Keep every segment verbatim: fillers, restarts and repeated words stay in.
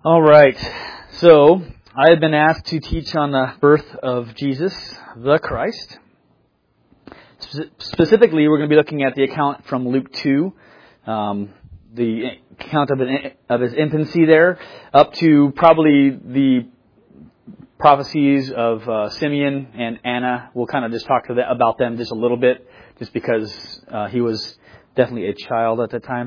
All right. So, I have been asked to teach on the birth of Jesus, the Christ. Spe- specifically, we're going to be looking at the account from Luke two, um, the account of, an, of his infancy there, up to probably the prophecies of uh, Simeon and Anna. We'll kind of just talk to the, about them just a little bit, just because uh, he was definitely a child at the time.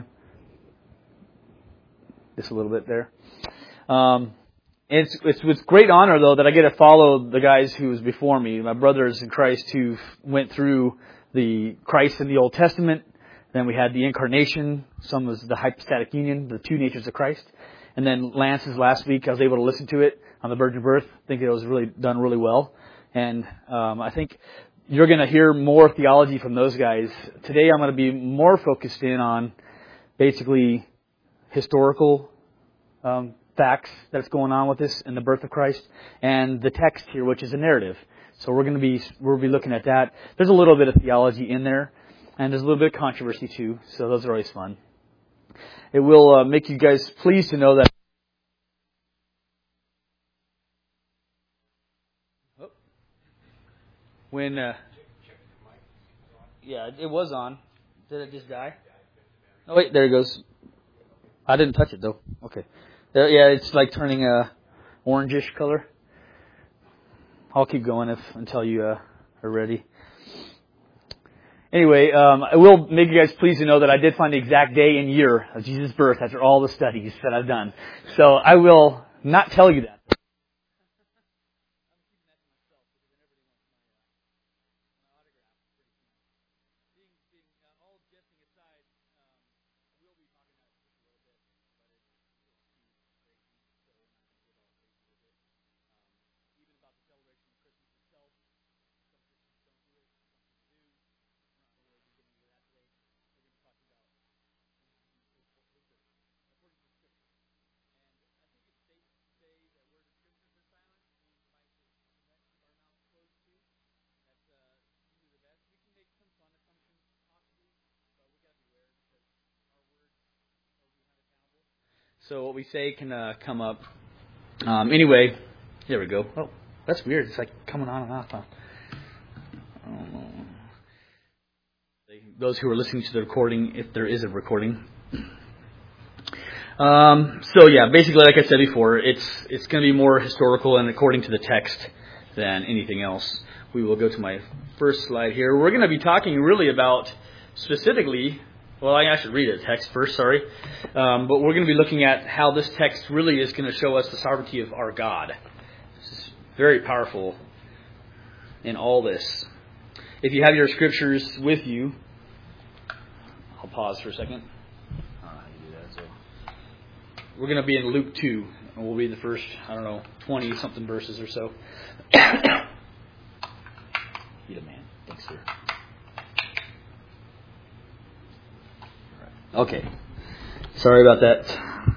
Just a little bit there. Um, it's, it's with great honor, though, that I get to follow the guys who was before me, my brothers in Christ who went through the Christ in the Old Testament. Then we had the Incarnation. Some was the hypostatic union, the two natures of Christ. And then Lance's last week, I was able to listen to it on the virgin birth. I think it was really done really well. And um, I think you're going to hear more theology from those guys. Today I'm going to be more focused in on basically historical um facts that's going on with this in the birth of Christ, and the text here, which is a narrative. So we're going to be we'll be looking at that. There's a little bit of theology in there, and there's a little bit of controversy too. So those are always fun. It will uh, make you guys pleased to know that. Oh. When uh, yeah, it was on. Did it just die? Oh wait, there it goes. I didn't touch it though. Okay. There, yeah, it's like turning a orangish color. I'll keep going if until you uh, are ready. Anyway, um, I will make you guys pleased to know that I did find the exact day and year of Jesus' birth after all the studies that I've done. So I will not tell you that. So what we say can uh, come up. Um, anyway, there we go. Oh, that's weird. It's like coming on and off. Huh? I don't know. Those who are listening to the recording, if there is a recording. Um, so yeah, basically, like I said before, it's it's going to be more historical and according to the text than anything else. We will go to my first slide here. We're going to be talking really about specifically. Well, I should read a text first, sorry. Um, but we're going to be looking at how this text really is going to show us the sovereignty of our God. This is very powerful in all this. If you have your scriptures with you, I'll pause for a second. Uh, do that, so. We're going to be in Luke two, and we'll read the first, I don't know, twenty-something verses or so. Yeah, man. Thanks, sir. Okay. Sorry about that.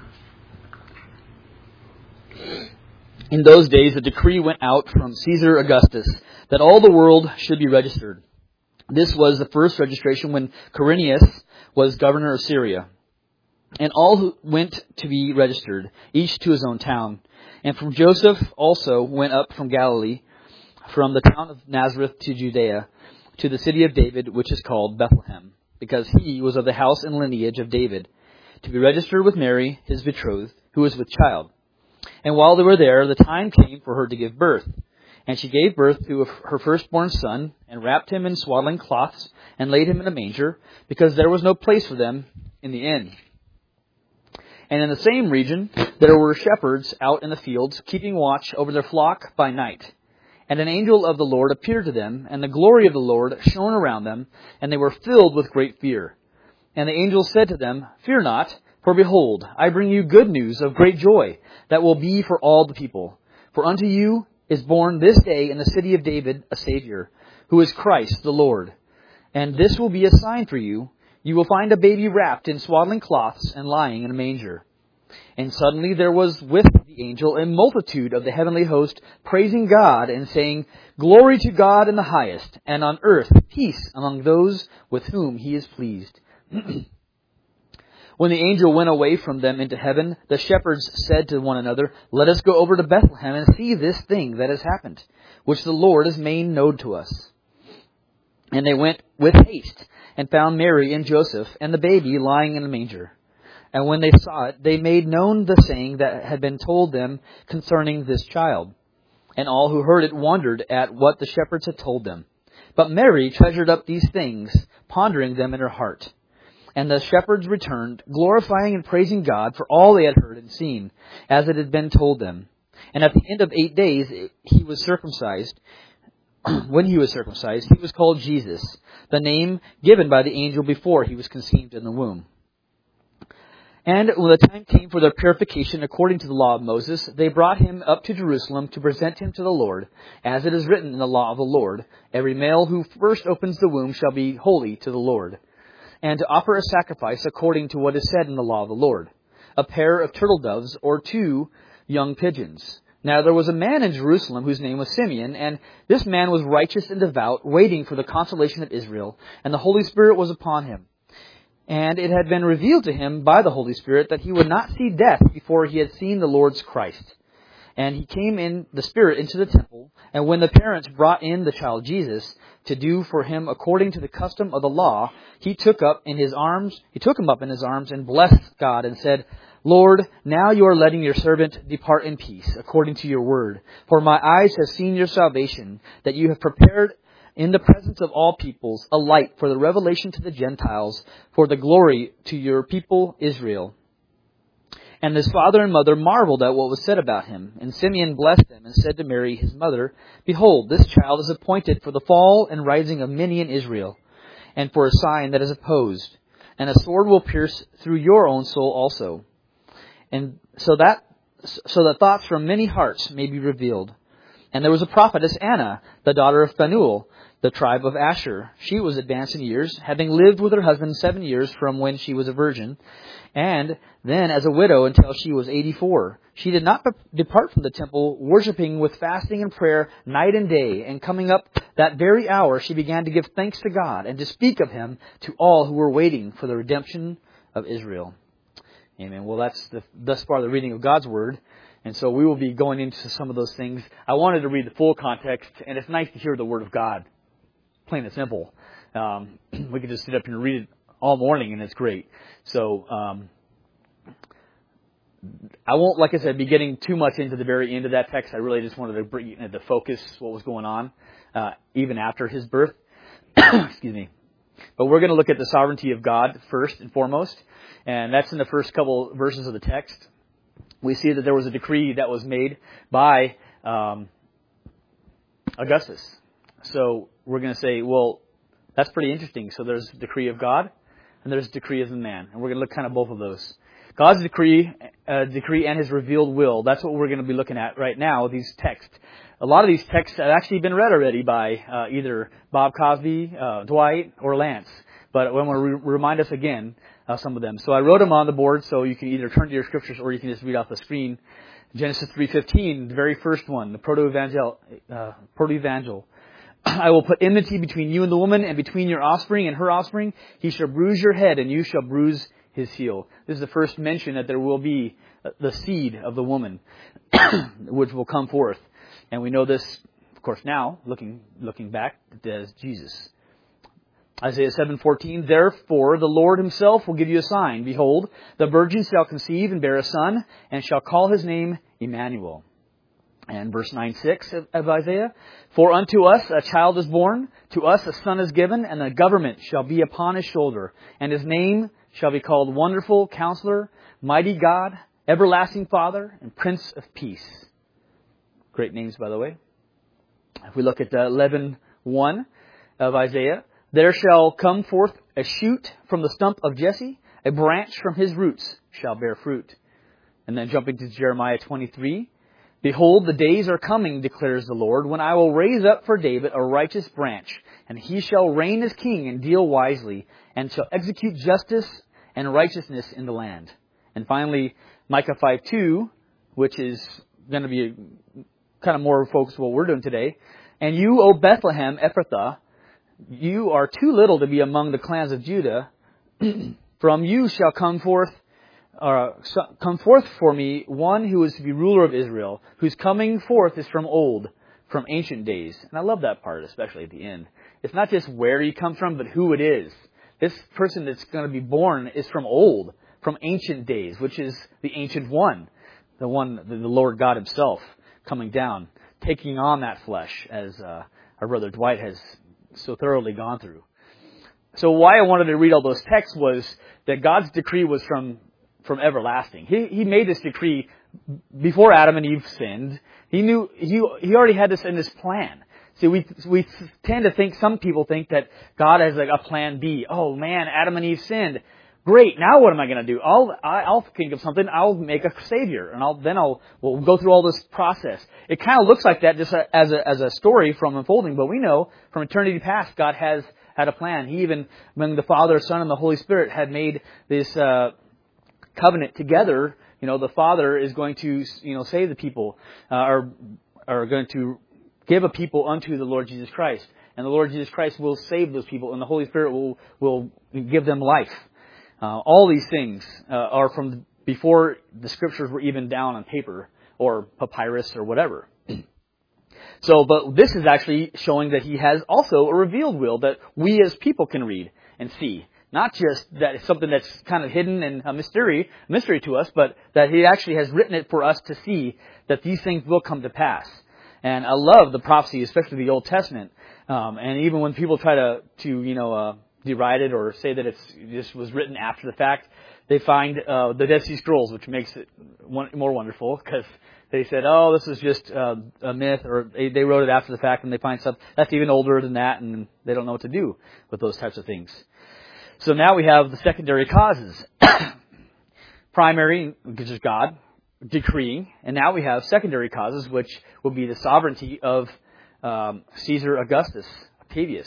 In those days, a decree went out from Caesar Augustus that all the world should be registered. This was the first registration when Quirinius was governor of Syria. And all who went to be registered, each to his own town. And from Joseph also went up from Galilee, from the town of Nazareth to Judea, to the city of David, which is called Bethlehem, because he was of the house and lineage of David, to be registered with Mary, his betrothed, who was with child. And while they were there, the time came for her to give birth. And she gave birth to her firstborn son, and wrapped him in swaddling cloths, and laid him in a manger, because there was no place for them in the inn. And in the same region, there were shepherds out in the fields, keeping watch over their flock by night. And an angel of the Lord appeared to them, and the glory of the Lord shone around them, and they were filled with great fear. And the angel said to them, "Fear not, for behold, I bring you good news of great joy, that will be for all the people. For unto you is born this day in the city of David a Savior, who is Christ the Lord. And this will be a sign for you. You will find a baby wrapped in swaddling cloths and lying in a manger." And suddenly there was with the angel a multitude of the heavenly host, praising God and saying, "Glory to God in the highest, and on earth peace among those with whom he is pleased." When the angel went away from them into heaven, the shepherds said to one another, "Let us go over to Bethlehem and see this thing that has happened, which the Lord has made known to us." And they went with haste and found Mary and Joseph and the baby lying in a manger. And when they saw it, they made known the saying that had been told them concerning this child. And all who heard it wondered at what the shepherds had told them. But Mary treasured up these things, pondering them in her heart. And the shepherds returned, glorifying and praising God for all they had heard and seen, as it had been told them. And at the end of eight days, he was circumcised. When he was circumcised, he was called Jesus, the name given by the angel before he was conceived in the womb. And when the time came for their purification according to the law of Moses, they brought him up to Jerusalem to present him to the Lord, as it is written in the law of the Lord, "Every male who first opens the womb shall be holy to the Lord," and to offer a sacrifice according to what is said in the law of the Lord, a pair of turtle doves or two young pigeons. Now there was a man in Jerusalem whose name was Simeon, and this man was righteous and devout, waiting for the consolation of Israel, and the Holy Spirit was upon him. And it had been revealed to him by the Holy Spirit that he would not see death before he had seen the Lord's Christ. And he came in the Spirit into the temple, and when the parents brought in the child Jesus to do for him according to the custom of the law, he took up in his arms, he took him up in his arms and blessed God and said, "Lord, now you are letting your servant depart in peace, according to your word. For my eyes have seen your salvation, that you have prepared in the presence of all peoples a light for the revelation to the Gentiles, for the glory to your people Israel." And his father and mother marveled at what was said about him. And Simeon blessed them and said to Mary, his mother, "Behold, this child is appointed for the fall and rising of many in Israel, and for a sign that is opposed. And a sword will pierce through your own soul also. And so that, so that thoughts from many hearts may be revealed." And there was a prophetess, Anna, the daughter of Phanuel, the tribe of Asher. She was advanced in years, having lived with her husband seven years from when she was a virgin, and then as a widow until she was eighty-four. She did not depart from the temple, worshiping with fasting and prayer night and day. And coming up that very hour, she began to give thanks to God and to speak of him to all who were waiting for the redemption of Israel. Amen. Well, that's the, thus far the reading of God's Word. And so we will be going into some of those things. I wanted to read the full context, and it's nice to hear the Word of God. Plain and simple. Um, we can just sit up here and read it all morning, and it's great. So um, I won't, like I said, be getting too much into the very end of that text. I really just wanted to bring you to focus what was going on, uh, even after his birth. Excuse me. But we're going to look at the sovereignty of God first and foremost, and that's in the first couple verses of the text. We see that there was a decree that was made by um, Augustus. So we're going to say, well, that's pretty interesting. So there's a decree of God, and there's a decree of man. And we're going to look kind of both of those. God's decree, uh, decree and his revealed will. That's what we're going to be looking at right now, these texts. A lot of these texts have actually been read already by uh, either Bob Cosby, uh, Dwight, or Lance. But I want to re- remind us again of some of them. So I wrote them on the board, so you can either turn to your scriptures or you can just read off the screen. Genesis three fifteen, the very first one, the proto-evangel. Uh, proto-evangel. "I will put enmity between you and the woman, and between your offspring and her offspring. He shall bruise your head, and you shall bruise his heel." This is the first mention that there will be the seed of the woman, which will come forth. And we know this, of course, now, looking looking back, as Jesus. Isaiah seven fourteen, "Therefore the Lord himself will give you a sign. Behold, the virgin shall conceive and bear a son, and shall call his name Emmanuel." And verse nine six of Isaiah, "For unto us a child is born, to us a son is given, and the government shall be upon his shoulder. And his name shall be called Wonderful Counselor, Mighty God, Everlasting Father, and Prince of Peace." Great names, by the way. If we look at eleven one of Isaiah, "There shall come forth a shoot from the stump of Jesse, a branch from his roots shall bear fruit." And then jumping to Jeremiah twenty-three, "Behold, the days are coming, declares the Lord, when I will raise up for David a righteous branch, and he shall reign as king and deal wisely, and shall execute justice and righteousness in the land." And finally, Micah five two, which is going to be kind of more focused on what we're doing today. "And you, O Bethlehem Ephrathah, you are too little to be among the clans of Judah. From you shall come forth, uh, come forth for me one who is to be ruler of Israel, whose coming forth is from old, from ancient days. And I love that part, especially at the end. It's not just where he comes from, but who it is. This person that's going to be born is from old, from ancient days, which is the ancient one, the one, the Lord God himself coming down, taking on that flesh, as uh, our brother Dwight has so thoroughly gone through. So why I wanted to read all those texts was that God's decree was from, from everlasting. He, he made this decree before Adam and Eve sinned. He knew, he, he already had this in his plan. See, we, we tend to think, some people think that God has like a plan B. Oh man, Adam and Eve sinned. Great. Now what am I going to do? I'll, I'll think of something. I'll make a savior, and I'll, then I'll, we'll go through all this process. It kind of looks like that just as a, as a story from unfolding, but we know from eternity past, God has had a plan. He even, when the Father, Son, and the Holy Spirit had made this, uh, covenant together, you know, the Father is going to, you know, save the people, uh, are, are going to give a people unto the Lord Jesus Christ. And the Lord Jesus Christ will save those people, and the Holy Spirit will, will give them life. Uh, all these things uh, are from before the Scriptures were even down on paper or papyrus or whatever. So, but this is actually showing that he has also a revealed will that we as people can read and see. Not just that it's something that's kind of hidden and a mystery, mystery to us, but that he actually has written it for us to see that these things will come to pass. And I love the prophecy, especially the Old Testament. Um, and even when people try to, to you know, uh, deride it or say that it's just was written after the fact, they find uh, the Dead Sea Scrolls, which makes it one, more wonderful, because they said, oh, this is just uh, a myth, or they, they wrote it after the fact, and they find stuff that's even older than that, and they don't know what to do with those types of things. So now we have the secondary causes. Primary, which is God decreeing, and now we have secondary causes, which will be the sovereignty of um, Caesar Augustus, Octavius.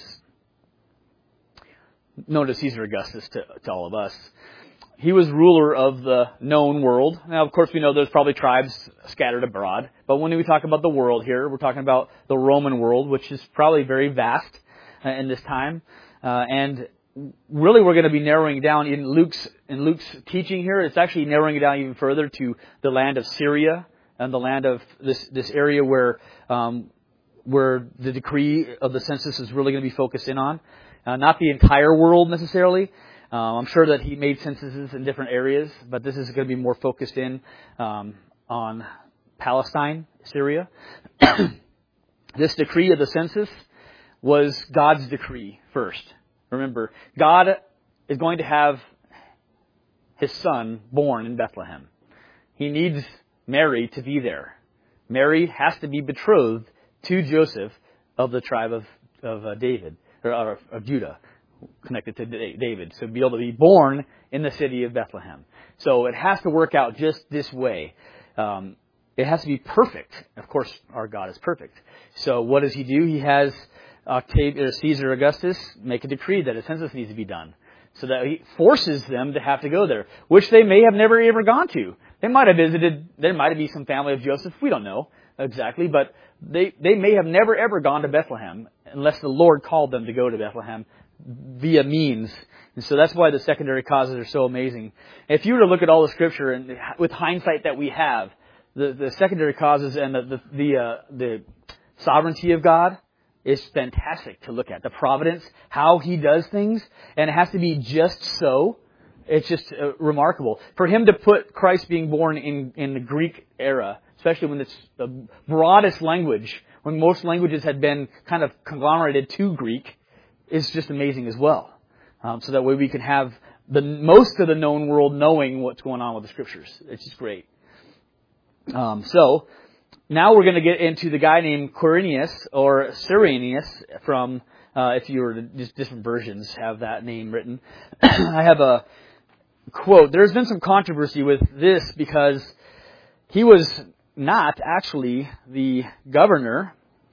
Known as Caesar Augustus to, to all of us. He was ruler of the known world. Now, of course, we know there's probably tribes scattered abroad. But when we talk about the world here, we're talking about the Roman world, which is probably very vast uh, in this time. Uh, and really, we're going to be narrowing down in Luke's in Luke's teaching here. It's actually narrowing it down even further to the land of Syria and the land of this this area where um, where the decree of the census is really going to be focused in on. Uh, not the entire world necessarily. Uh, I'm sure that he made censuses in different areas, but this is going to be more focused in um, on Palestine, Syria. This decree of the census was God's decree first. Remember, God is going to have his son born in Bethlehem. He needs Mary to be there. Mary has to be betrothed to Joseph of the tribe of, of uh, David. Or of Judah, connected to David, so be able to be born in the city of Bethlehem. So it has to work out just this way. Um, it has to be perfect. Of course, our God is perfect. So what does he do? He has Octavius, Caesar Augustus make a decree that a census needs to be done, so that he forces them to have to go there, which they may have never ever gone to. They might have visited. There might be some family of Joseph. We don't know exactly, but they they may have never ever gone to Bethlehem unless the Lord called them to go to Bethlehem via means. And so that's why the secondary causes are so amazing. If you were to look at all the Scripture, and with hindsight that we have, the, the secondary causes and the the the, uh, the sovereignty of God is fantastic to look at. The providence, how he does things, and it has to be just so. It's just uh, remarkable. For him to put Christ being born in, in the Greek era, especially when it's the broadest language, when most languages had been kind of conglomerated to Greek, is just amazing as well. Um, so that way we can have the most of the known world knowing what's going on with the Scriptures. It's just great. Um, so now we're going to get into the guy named Quirinius or Cyrenius from, uh, if you were to, just different versions have that name written. I have a quote. There's been some controversy with this because he was not actually the governor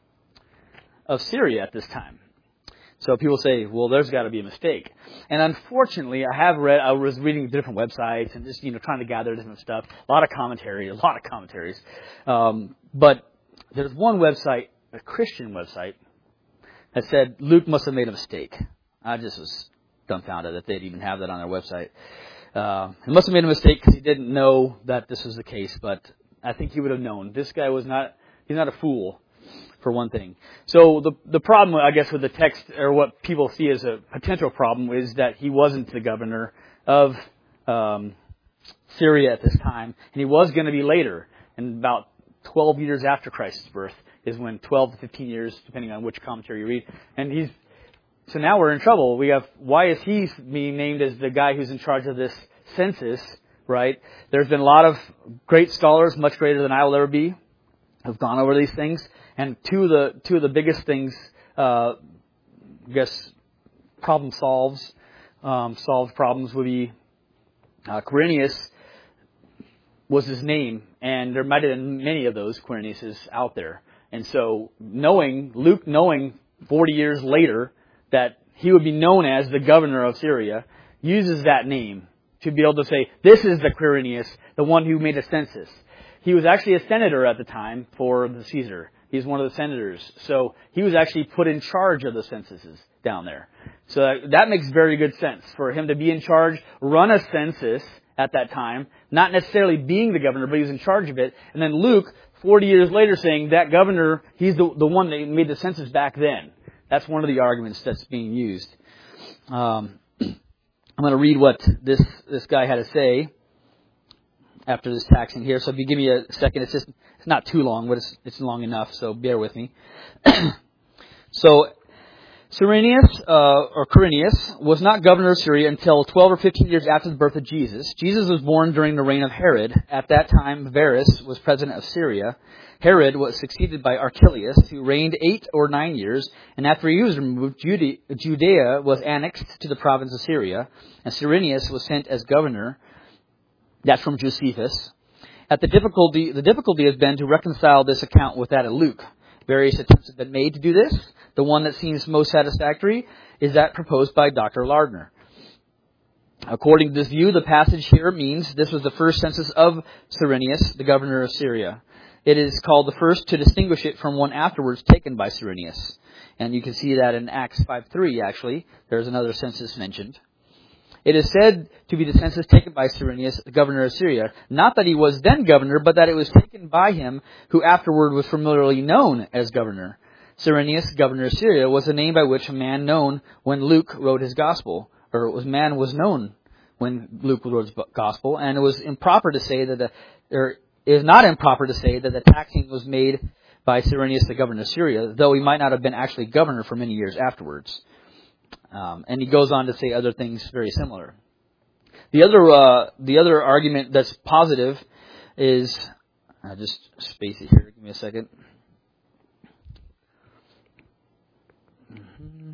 of Syria at this time. So people say, well, there's got to be a mistake. And unfortunately, I have read, I was reading different websites and just, you know, trying to gather different stuff. A lot of commentary, a lot of commentaries. Um, but there's one website, a Christian website, that said Luke must have made a mistake. I just was dumbfounded that they'd even have that on their website. Uh, he must have made a mistake because he didn't know that this was the case, but I think he would have known. This guy was not, he's not a fool, for one thing. So the the problem, I guess, with the text, or what people see as a potential problem, is that he wasn't the governor of um, Syria at this time, and he was going to be later, and about twelve years after Christ's birth is when, twelve to fifteen years, depending on which commentary you read, and he's, so now we're in trouble. We have, why is he being named as the guy who's in charge of this census, right? There's been a lot of great scholars, much greater than I will ever be, have gone over these things, and two of the, two of the biggest things, uh, I guess, problem solves, um, solved problems would be, uh, Quirinius was his name, and there might have been many of those Quiriniuses out there. And so knowing, Luke knowing forty years later that he would be known as the governor of Syria, uses that name to be able to say, this is the Quirinius, the one who made a census. He was actually a senator at the time for the Caesar. He's one of the senators. So he was actually put in charge of the censuses down there. So that, that makes very good sense for him to be in charge, run a census at that time, not necessarily being the governor, but he was in charge of it. And then Luke, forty years later, saying that governor, he's the, the one that made the census back then. That's one of the arguments that's being used. Um, I'm going to read what this this guy had to say after this taxing here. So if you give me a second, it's just it's not too long, but it's it's long enough. So bear with me. So Cyrenius, uh, or Quirinius, was not governor of Syria until twelve or fifteen years after the birth of Jesus. Jesus was born during the reign of Herod. At that time, Varus was president of Syria. Herod was succeeded by Archelaus, who reigned eight or nine years, and after he was removed, Judea was annexed to the province of Syria, and Cyrenius was sent as governor. That's from Josephus. At the difficulty, the difficulty has been to reconcile this account with that of Luke. Various attempts have been made to do this. The one that seems most satisfactory is that proposed by Doctor Lardner. According to this view, the passage here means this was the first census of Cyrenius, the governor of Syria. It is called the first to distinguish it from one afterwards taken by Cyrenius. And you can see that in Acts five three, actually. There's another census mentioned. It is said to be the census taken by Cyrenius, the governor of Syria. Not that he was then governor, but that it was taken by him who afterward was familiarly known as governor. Cyrenius, governor of Syria, was the name by which a man known when Luke wrote his gospel. Or it was man was known when Luke wrote his gospel. And it was improper to say that the... Or, It is not improper to say that the taxing was made by Cyrenius, the governor of Syria, though he might not have been actually governor for many years afterwards. Um, and he goes on to say other things very similar. The other uh, the other argument that's positive is, I'll just space it here. Give me a second. Mm-hmm.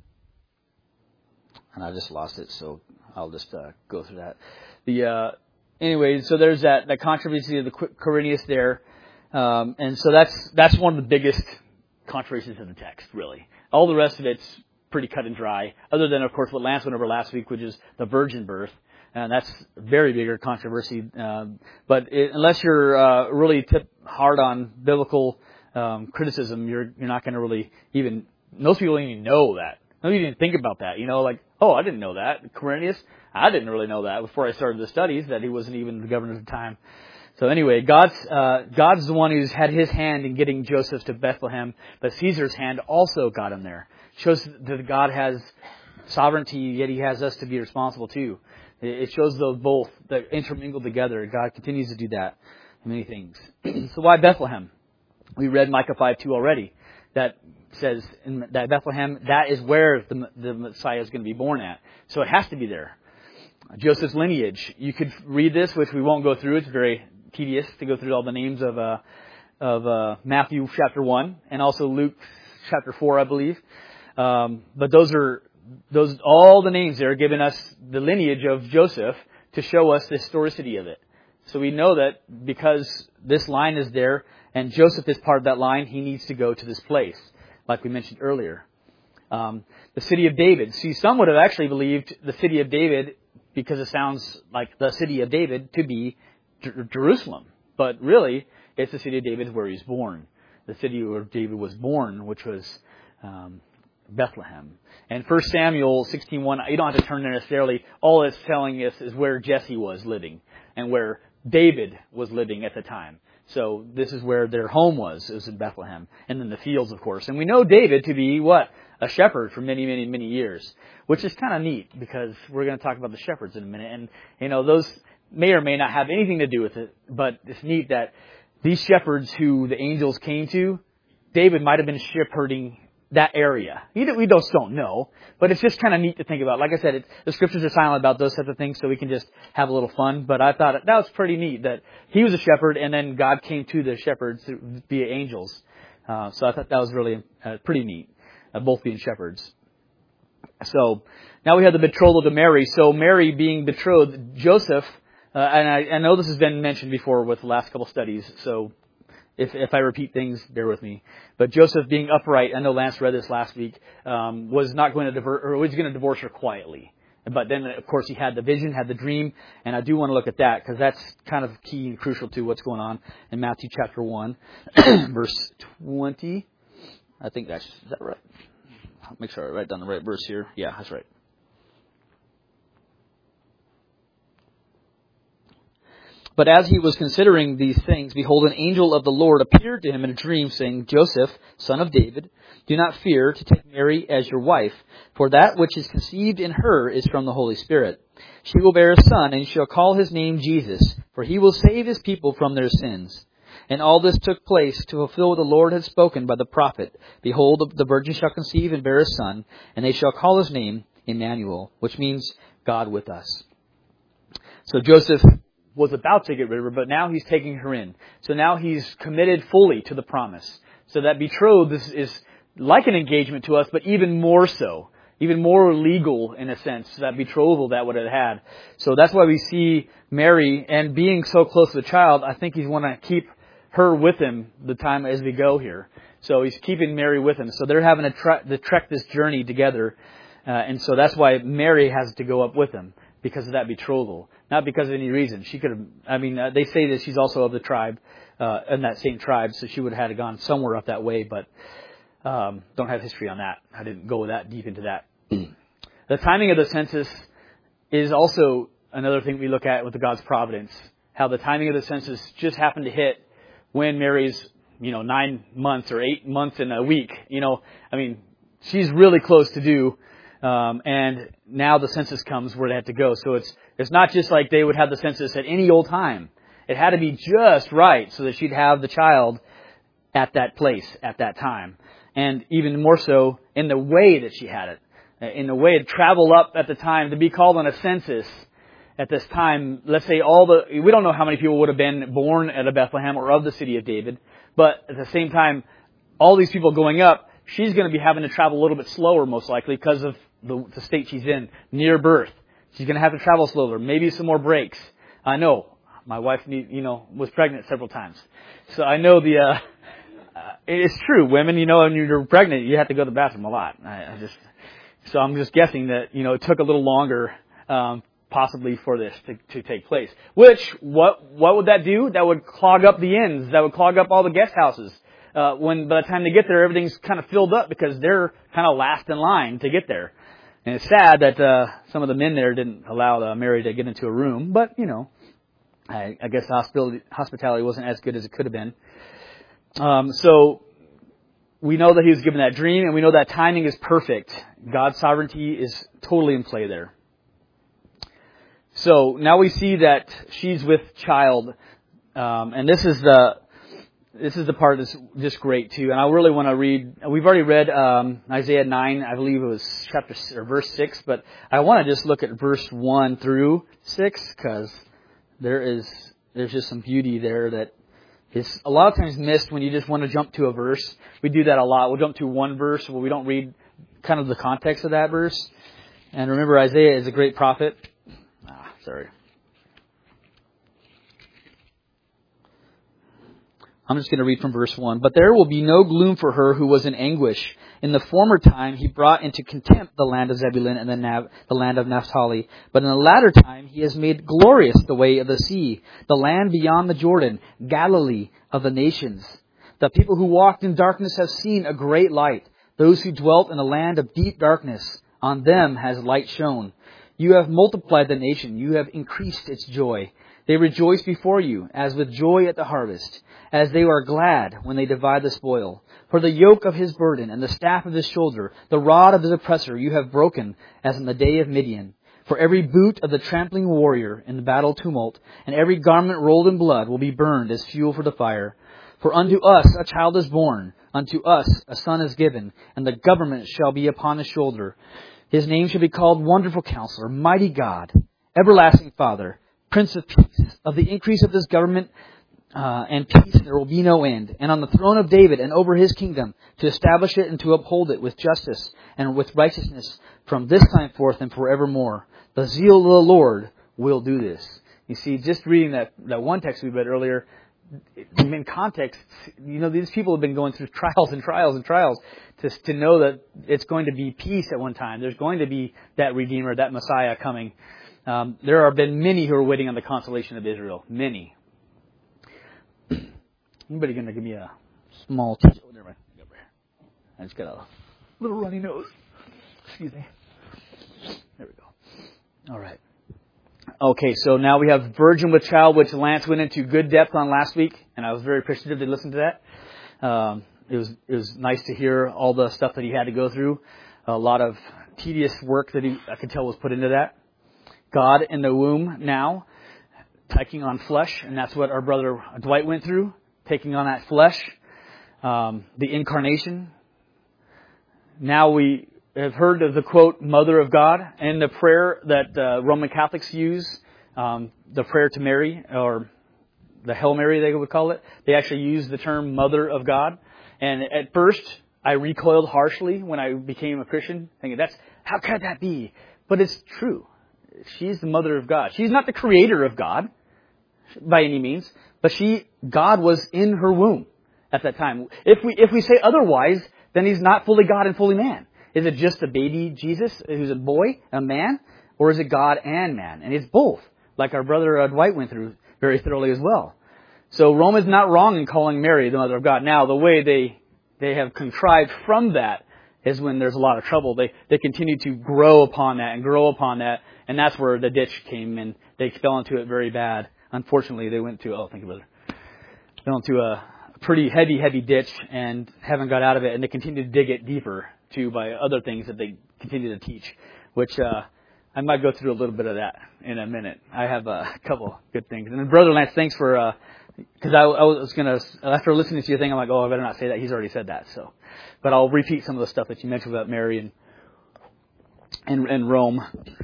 And I just lost it, so I'll just uh, go through that. The uh, Anyway, so there's that, that controversy of the Quirinius there. Um, and so that's that's one of the biggest controversies of the text, really. All the rest of it's pretty cut and dry, other than, of course, what Lance went over last week, which is the virgin birth. And that's a very bigger controversy. Um, but it, unless you're uh, really tip hard on biblical um, criticism, you're you're not going to really even... Most people don't even know that. Most people even think about that. You know, like, oh, I didn't know that. Quirinius... I didn't really know that before I started the studies, that he wasn't even the governor at the time. So anyway, God's uh, God's the one who's had his hand in getting Joseph to Bethlehem, but Caesar's hand also got him there. It shows that God has sovereignty, yet he has us to be responsible too. It shows those both that intermingle together. God continues to do that in many things. So why Bethlehem? We read Micah five two already. That says in that Bethlehem, that is where the, the Messiah is going to be born at. So it has to be there. Joseph's lineage. You could read this, which we won't go through. It's very tedious to go through all the names of uh, of uh, Matthew chapter one and also Luke chapter four, I believe. Um, but those are those all the names there are giving us the lineage of Joseph to show us the historicity of it. So we know that because this line is there and Joseph is part of that line, he needs to go to this place, like we mentioned earlier. Um, the city of David. See, some would have actually believed the city of David, because it sounds like the city of David, to be Jer- Jerusalem. But really, it's the city of David where he's born. The city where David was born, which was um, Bethlehem. And First Samuel sixteen one, you don't have to turn there necessarily. All it's telling us is where Jesse was living and where David was living at the time. So this is where their home was. It was in Bethlehem. And then the fields, of course. And we know David to be what? A shepherd for many, many, many years. Which is kind of neat because we're going to talk about the shepherds in a minute. And, you know, those may or may not have anything to do with it. But it's neat that these shepherds who the angels came to, David might have been shepherding that area. We just don't know, but it's just kind of neat to think about. Like I said, it, the scriptures are silent about those types of things, so we can just have a little fun. But I thought that was pretty neat that he was a shepherd, and then God came to the shepherds via angels. Uh, so I thought that was really uh, pretty neat, uh, both being shepherds. So now we have the betrothal to Mary. So Mary being betrothed, Joseph, uh, and I, I know this has been mentioned before with the last couple studies, so If if I repeat things, bear with me. But Joseph, being upright, I know Lance read this last week, um, was not going to divorce, or was going to divorce her quietly. But then, of course, he had the vision, had the dream, and I do want to look at that because that's kind of key and crucial to what's going on in Matthew chapter one, verse twenty. I think that's is that right? I'll make sure I write down the right verse here. Yeah, that's right. But as he was considering these things, behold, an angel of the Lord appeared to him in a dream, saying, Joseph, son of David, do not fear to take Mary as your wife, for that which is conceived in her is from the Holy Spirit. She will bear a son, and shall call his name Jesus, for he will save his people from their sins. And all this took place to fulfill what the Lord had spoken by the prophet. Behold, the virgin shall conceive and bear a son, and they shall call his name Emmanuel, which means God with us. So Joseph was about to get rid of her, but now he's taking her in. So now he's committed fully to the promise. So that betrothed is, is like an engagement to us, but even more so. Even more legal in a sense, that betrothal that would have had. So that's why we see Mary, and being so close to the child, I think he's want to keep her with him the time as we go here. So he's keeping Mary with him. So they're having to, tra- to trek this journey together. Uh, and so that's why Mary has to go up with him, because of that betrothal. Not because of any reason. She could have, I mean, uh, they say that she's also of the tribe, uh, in that same tribe, so she would have had to gone somewhere up that way, but um, don't have history on that. I didn't go that deep into that. The timing of the census is also another thing we look at with the God's providence. How the timing of the census just happened to hit when Mary's, you know, nine months or eight months in a week. You know, I mean, she's really close to due. Um, and now the census comes where they have to go. So it's it's not just like they would have the census at any old time. It had to be just right so that she'd have the child at that place at that time. And even more so in the way that she had it. In the way to travel up at the time, to be called on a census at this time. Let's say all the, we don't know how many people would have been born at a Bethlehem or of the city of David. But at the same time, all these people going up, she's going to be having to travel a little bit slower most likely because of the, the state she's in, near birth. She's going to have to travel slower, maybe some more breaks. I know. My wife, need, you know, was pregnant several times. So I know the, uh, uh, it's true. Women, you know, when you're pregnant, you have to go to the bathroom a lot. I, I just, so I'm just guessing that, you know, it took a little longer, um, possibly for this to, to take place. Which, what, what would that do? That would clog up the inns. That would clog up all the guest houses. Uh, when by the time they get there, everything's kind of filled up because they're kind of last in line to get there. And it's sad that uh, some of the men there didn't allow uh, Mary to get into a room. But, you know, I, I guess hospitality, hospitality wasn't as good as it could have been. Um, so we know that he was given that dream, and we know that timing is perfect. God's sovereignty is totally in play there. So now we see that she's with child. Um, and this is the... This is the part that's just great too, and I really want to read. We've already read um, Isaiah nine, I believe it was chapter or verse six, but I want to just look at verse one through six because there is there's just some beauty there that is a lot of times missed when you just want to jump to a verse. We do that a lot. We'll jump to one verse, but we don't read kind of the context of that verse. And remember, Isaiah is a great prophet. Ah, sorry. I'm just going to read from verse one. But there will be no gloom for her who was in anguish. In the former time, he brought into contempt the land of Zebulun and the, Nav- the land of Naphtali. But in the latter time, he has made glorious the way of the sea, the land beyond the Jordan, Galilee of the nations. The people who walked in darkness have seen a great light. Those who dwelt in a land of deep darkness, on them has light shone. You have multiplied the nation. You have increased its joy. They rejoice before you, as with joy at the harvest, as they are glad when they divide the spoil. For the yoke of his burden and the staff of his shoulder, the rod of his oppressor, you have broken, as in the day of Midian. For every boot of the trampling warrior in the battle tumult, and every garment rolled in blood will be burned as fuel for the fire. For unto us a child is born, unto us a son is given, and the government shall be upon his shoulder. His name shall be called Wonderful Counselor, Mighty God, Everlasting Father, Prince of Peace. Of the increase of this government uh, and peace there will be no end. And on the throne of David and over his kingdom, to establish it and to uphold it with justice and with righteousness from this time forth and forevermore. The zeal of the Lord will do this. You see, just reading that, that one text we read earlier, in context, you know, these people have been going through trials and trials and trials to, to know that it's going to be peace at one time. There's going to be that Redeemer, that Messiah coming. Um, there have been many who are waiting on the consolation of Israel. Many. Anybody going to give me a small teach? Oh, never mind. I just got a little runny nose. Excuse me. There we go. All right. Okay, so now we have Virgin with Child, which Lance went into good depth on last week, and I was very appreciative to listen to that. Um, it was it was nice to hear all the stuff that he had to go through. A lot of tedious work that he I could tell was put into that. God in the womb now, taking on flesh, and that's what our brother Dwight went through, taking on that flesh. Um, the incarnation. Now we have heard of the quote, Mother of God, and the prayer that uh, Roman Catholics use, um, the prayer to Mary, or the Hail Mary they would call it. They actually use the term Mother of God. And at first, I recoiled harshly when I became a Christian, thinking, that's how could that be? But it's true. She's the Mother of God. She's not the creator of God, by any means, but she, God was in her womb at that time. If we, if we say otherwise, then he's not fully God and fully man. Is it just a baby Jesus who's a boy, a man? Or is it God and man? And it's both, like our brother uh, Dwight went through very thoroughly as well. So Rome is not wrong in calling Mary the Mother of God. Now, the way they they have contrived from that is when there's a lot of trouble. They they continue to grow upon that and grow upon that. And that's where the ditch came and they fell into it very bad. Unfortunately, they went to, oh, thank you, brother. Fell into a pretty heavy, heavy ditch and haven't got out of it. And they continue to dig it deeper, too, by other things that they continue to teach, which uh, I might go through a little bit of that in a minute. I have a couple good things. And then Brother Lance, thanks for, because uh, I, I was going to, after listening to your thing, I'm like, oh, I better not say that. He's already said that. So, but I'll repeat some of the stuff that you mentioned about Mary and and, and Rome.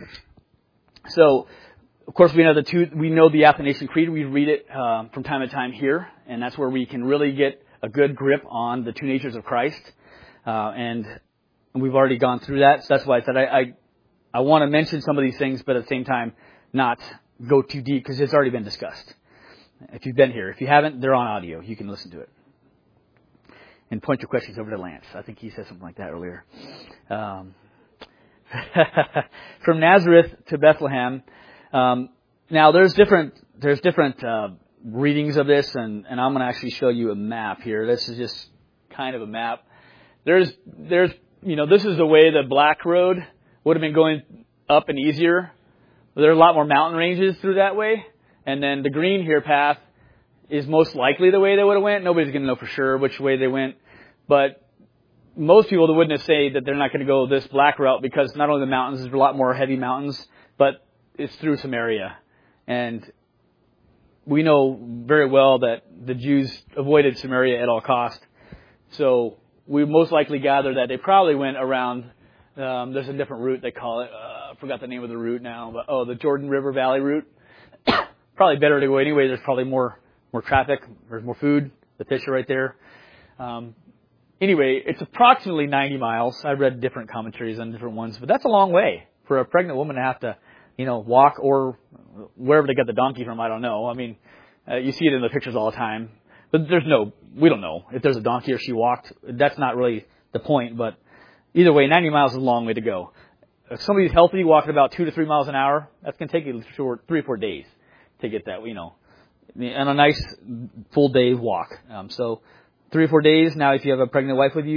So, of course, we know the two. We know the Athanasian Creed. We read it um, from time to time here, and that's where we can really get a good grip on the two natures of Christ. Uh, and we've already gone through that, so that's why I said I I, I want to mention some of these things, but at the same time, not go too deep because it's already been discussed. If you've been here, if you haven't, they're on audio. You can listen to it. And point your questions over to Lance. I think he said something like that earlier. Um, from Nazareth to Bethlehem. Um, now, there's different there's different uh, readings of this, and, and I'm going to actually show you a map here. This is just kind of a map. There's there's you know this is the way the Black Road would have been going up and easier. There are a lot more mountain ranges through that way, and then the green here path is most likely the way they would have went. Nobody's going to know for sure which way they went, but most people wouldn't say that they're not going to go this black route because not only the mountains, there's a lot more heavy mountains, but it's through Samaria. And we know very well that the Jews avoided Samaria at all cost. So we most likely gather that they probably went around, um, there's a different route they call it. Uh, I forgot the name of the route now, but oh, the Jordan River Valley route. Probably better to go anyway. There's probably more, more traffic. There's more food. The fish are right there. Um, Anyway, it's approximately ninety miles. I read different commentaries on different ones, but that's a long way for a pregnant woman to have to, you know, walk or wherever they got the donkey from. I don't know. I mean, uh, you see it in the pictures all the time, but there's no, we don't know if there's a donkey or she walked. That's not really the point, but either way, ninety miles is a long way to go. If somebody's healthy, walking about two to three miles an hour, that's going to take you short, three or four days to get that, you know, and a nice full day walk. Um, so, Three or four days. Now, if you have a pregnant wife with you,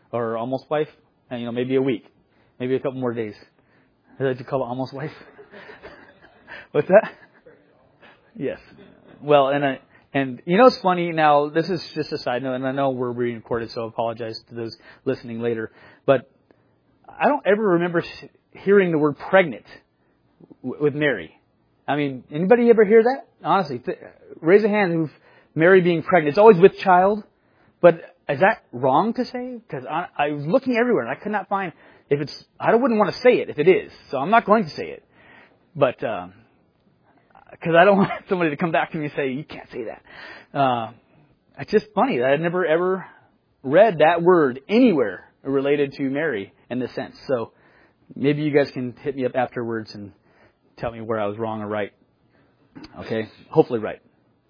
or almost wife, and you know maybe a week, maybe a couple more days. Is that what you call it, almost wife? What's that? Yes. Well, and I, and you know it's funny. Now this is just a side note, and I know we're being recorded, so I apologize to those listening later. But I don't ever remember hearing the word pregnant w- with Mary. I mean, anybody ever hear that? Honestly, th- raise a hand who've Mary being pregnant. It's always with child, but is that wrong to say? Because I, I was looking everywhere and I could not find if it's. I wouldn't want to say it if it is, so I'm not going to say it. But because um, I don't want somebody to come back to me and say you can't say that. Uh, it's just funny that I'd never ever read that word anywhere related to Mary in this sense. So maybe you guys can hit me up afterwards and tell me where I was wrong or right. Okay, hopefully right.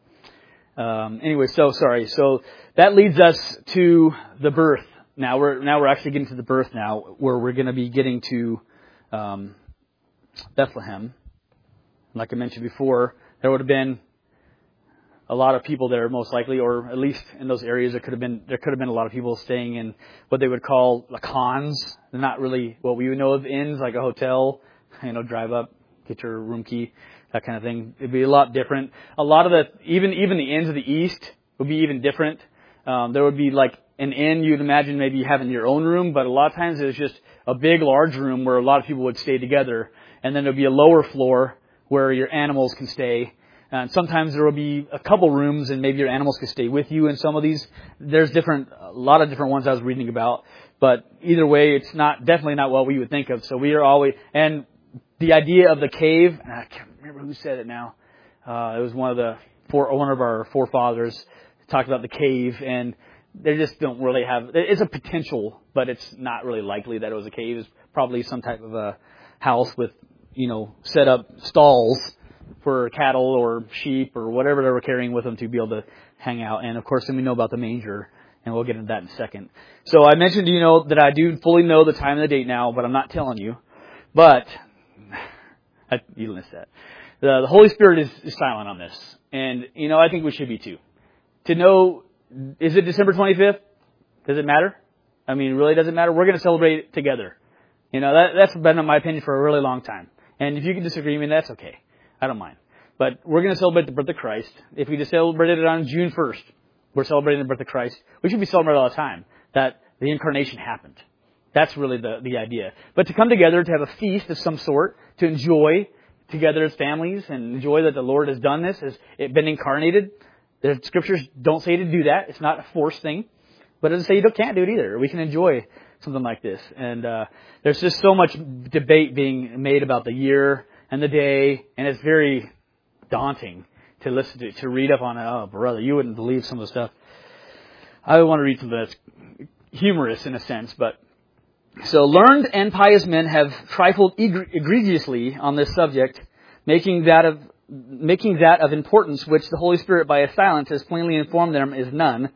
Um, anyway, so sorry. So that leads us to the birth. Now we're now we're actually getting to the birth now, where we're going to be getting to um, Bethlehem. Like I mentioned before, there would have been a lot of people there, most likely, or at least in those areas, there could have been there could have been a lot of people staying in what they would call lacans. They're not really what we would know of inns, like a hotel. You know, drive up, get your room key, that kind of thing. It'd be a lot different. A lot of the, even even the inns of the East would be even different. Um, there would be like an inn you'd imagine maybe having your own room, but a lot of times it was just a big, large room where a lot of people would stay together. And then there'd be a lower floor where your animals can stay. And sometimes there will be a couple rooms and maybe your animals can stay with you in some of these. There's different, a lot of different ones I was reading about. But either way, it's not, definitely not what we would think of. So we are always, and the idea of the cave, and I can't remember who said it now. Uh, it was one of the four, one of our forefathers talked about the cave, and they just don't really have. It's a potential, but it's not really likely that it was a cave. It's probably some type of a house with, you know, set up stalls for cattle or sheep or whatever they were carrying with them to be able to hang out. And of course, then we know about the manger, and we'll get into that in a second. So I mentioned, you know, that I do fully know the time and the date now, but I'm not telling you. But I, you missed that. The, the Holy Spirit is, is silent on this. And, you know, I think we should be too. To know, is it December twenty-fifth? Does it matter? I mean, really does it matter? We're going to celebrate it together. You know, that, that's been my opinion for a really long time. And if you can disagree with me, that's okay. I don't mind. But we're going to celebrate the birth of Christ. If we just celebrated it on June first, we're celebrating the birth of Christ. We should be celebrating all the time that the incarnation happened. That's really the, the idea. But to come together, to have a feast of some sort, to enjoy together as families and enjoy that the Lord has done this, has it been incarnated. The scriptures don't say to do that. It's not a forced thing. But it doesn't say you can't do it either. We can enjoy something like this. And uh, there's just so much debate being made about the year and the day, and it's very daunting to listen to, to read up on it. Oh, brother, you wouldn't believe some of the stuff. I want to read something that's humorous in a sense, but so learned and pious men have trifled egregiously on this subject, making that of making that of importance which the Holy Spirit by His silence has plainly informed them is none.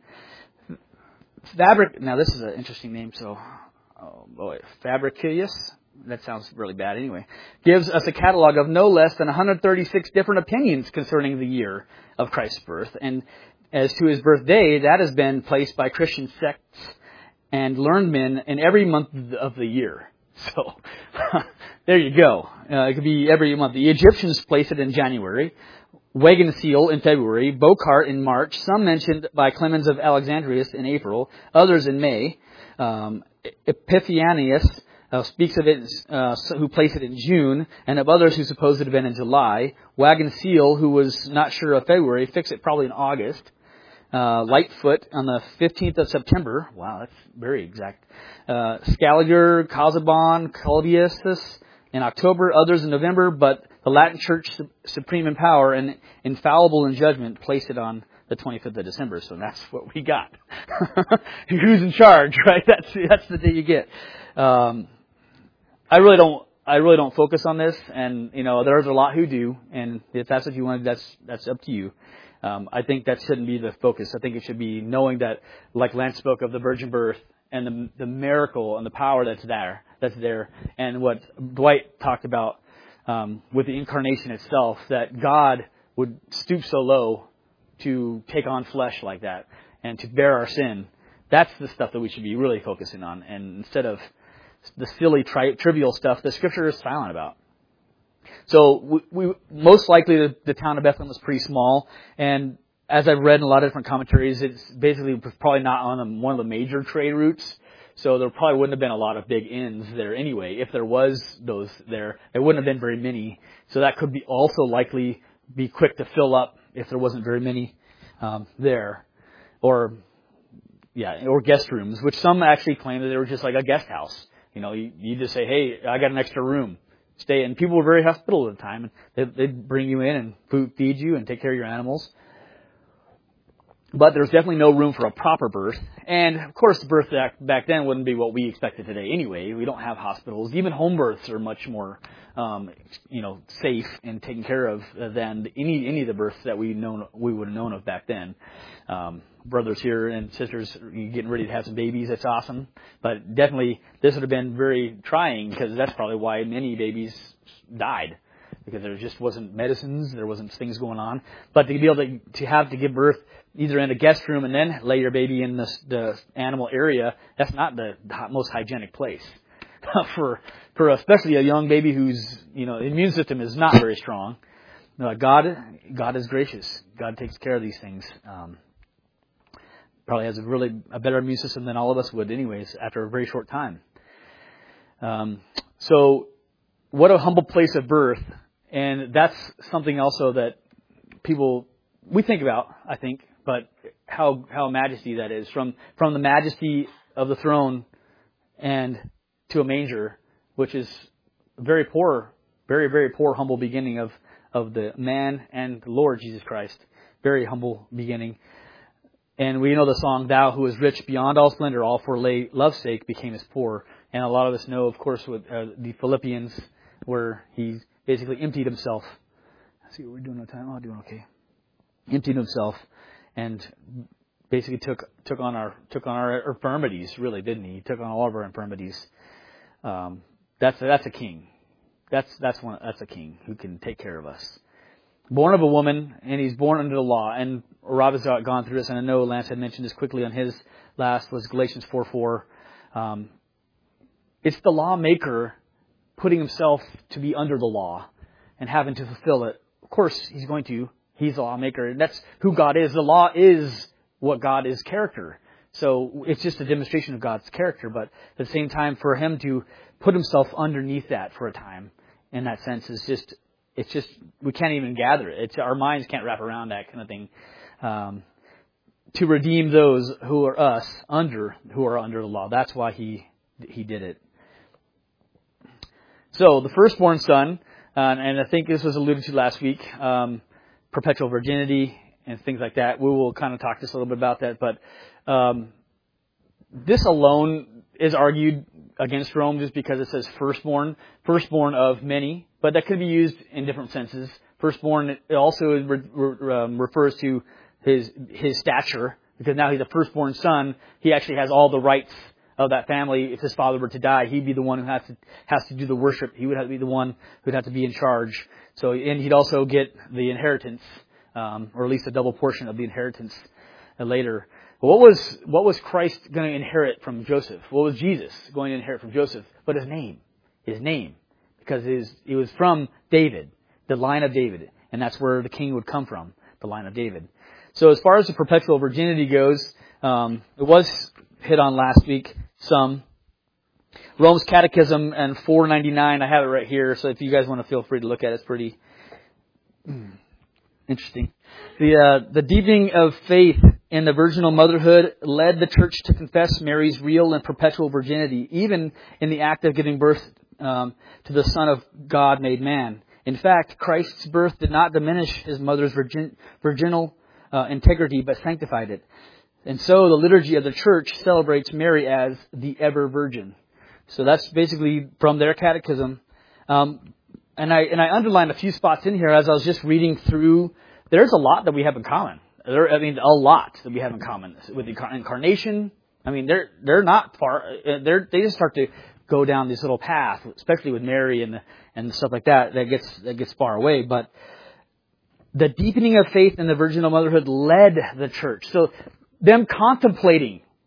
Fabric. Now this is an interesting name. So, oh boy, Fabricius. That sounds really bad anyway. Gives us a catalog of no less than one hundred thirty-six different opinions concerning the year of Christ's birth, and as to His birthday, that has been placed by Christian sects and learned men in every month of the year. So, there you go. Uh, it could be every month. The Egyptians place it in January, Wagenseil in February, Bocart in March, some mentioned by Clemens of Alexandria in April, others in May. Um, Epiphanius uh, speaks of it, uh, who place it in June, and of others who suppose it had been in July. Wagenseil, who was not sure of February, fixed it probably in August. Uh, Lightfoot on the fifteenth of September. Wow, that's very exact. Uh, Scaliger, Casaubon, Calvius in October, others in November, but the Latin Church, supreme in power and infallible in judgment, placed it on the twenty-fifth of December. So that's what we got. Who's in charge, right? That's that's the day you get. Um, I really don't. I really don't focus on this, and you know, there's a lot who do, and if that's what you want, that's that's up to you. Um, I think that shouldn't be the focus. I think it should be knowing that, like Lance spoke of, the virgin birth and the, the miracle and the power that's there, that's there, and what Dwight talked about um, with the incarnation itself, that God would stoop so low to take on flesh like that and to bear our sin. That's the stuff that we should be really focusing on, and instead of the silly, tri- trivial stuff that Scripture is silent about. So we, we most likely the, the town of Bethlehem was pretty small, and as I've read in a lot of different commentaries, it's basically probably not on the, one of the major trade routes. So there probably wouldn't have been a lot of big inns there anyway. If there was those there, there wouldn't have been very many. So that could be also likely be quick to fill up if there wasn't very many um, there, or yeah, or guest rooms, which some actually claim that they were just like a guest house. You know, you, you just say, hey, I got an extra room, stay. And people were very hospitable at the time, and they'd, they'd bring you in and food, feed you and take care of your animals. But there's definitely no room for a proper birth. And, of course, the birth back, back then wouldn't be what we expected today anyway. We don't have hospitals. Even home births are much more, um, you know, safe and taken care of than any any of the births that we known we would have known of back then. Um, brothers here and sisters getting ready to have some babies, that's awesome. But definitely this would have been very trying, because that's probably why many babies died. Because there just wasn't medicines, there wasn't things going on. But to be able to, to have to give birth either in a guest room and then lay your baby in the, the animal area, that's not the, the most hygienic place. for for especially a young baby whose, you know, immune system is not very strong. Uh, God God is gracious. God takes care of these things. Um, probably has a really a better immune system than all of us would anyways after a very short time. Um, so what a humble place of birth. And that's something also that people, we think about, I think, but how how majesty that is. From from the majesty of the throne and to a manger, which is very poor, very, very poor, humble beginning of, of the man and the Lord Jesus Christ. Very humble beginning. And we know the song, Thou who is rich beyond all splendor, all for love's sake became as poor. And a lot of us know, of course, with uh, the Philippians, where he basically emptied himself. Let's see what we're doing on time. Oh, doing okay. Emptied himself and basically took took on our took on our infirmities. Really, didn't he? He took on all of our infirmities. Um, that's that's a king. That's that's one. That's a king who can take care of us. Born of a woman, and he's born under the law. And Rob has gone through this, and I know Lance had mentioned this quickly on his last was Galatians four four. Um, it's the lawmaker putting himself to be under the law and having to fulfill it. Of course, he's going to. He's the lawmaker, and that's who God is. The law is what God is character. So it's just a demonstration of God's character, but at the same time, for him to put himself underneath that for a time, in that sense, is just, it's just, we can't even gather it. It's, our minds can't wrap around that kind of thing. Um, to redeem those who are us under, who are under the law. That's why he, he did it. So the firstborn son, uh, and I think this was alluded to last week, um, perpetual virginity and things like that. We will kind of talk just a little bit about that, but um, this alone is argued against Rome just because it says firstborn, firstborn of many, but that could be used in different senses. Firstborn, it also re- re- um, refers to his his stature, because now he's a firstborn son. He actually has all the rights of that family. If his father were to die, he'd be the one who has to has to do the worship. He would have to be the one who'd have to be in charge. So, and he'd also get the inheritance, um, or at least a double portion of the inheritance uh, later. But what was what was Christ going to inherit from Joseph? What was Jesus going to inherit from Joseph? But his name, his name, because his it was from David, the line of David, and that's where the king would come from, the line of David. So, as far as the perpetual virginity goes, um, it was hit on last week some. Rome's Catechism and four ninety-nine, I have it right here, so if you guys want to feel free to look at it, it's pretty interesting. The uh, the deepening of faith in the virginal motherhood led the church to confess Mary's real and perpetual virginity, even in the act of giving birth um, to the Son of God made man. In fact, Christ's birth did not diminish his mother's virgin, virginal uh, integrity, but sanctified it. And so the liturgy of the church celebrates Mary as the ever virgin. So that's basically from their catechism. Um, and I and I underlined a few spots in here as I was just reading through. There's a lot that we have in common. There, I mean, a lot that we have in common with the incarnation. I mean, they're they're not far. They're they just start to go down this little path, especially with Mary and and stuff like that. That gets that gets far away. But the deepening of faith in the virginal motherhood led the church. So them contemplating